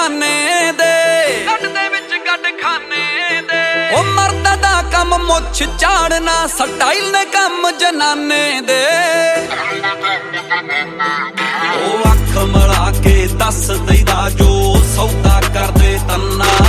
ਖਾਨੇ ਦੇ ਉਹ ਮਰਦ ਦਾ ਕੰਮ ਮੁੱਛ ਝਾੜਨਾ, ਸਟਾਈਲ ਨੇ ਕੰਮ ਜਨਾਨੇ ਦੇ। ਉਹ ਅੱਖ ਮਲਾ ਕੇ ਦੱਸ ਦਈਦਾ ਜੋ ਸੌਦਾ ਕਰਦੇ ਤੰਨਾ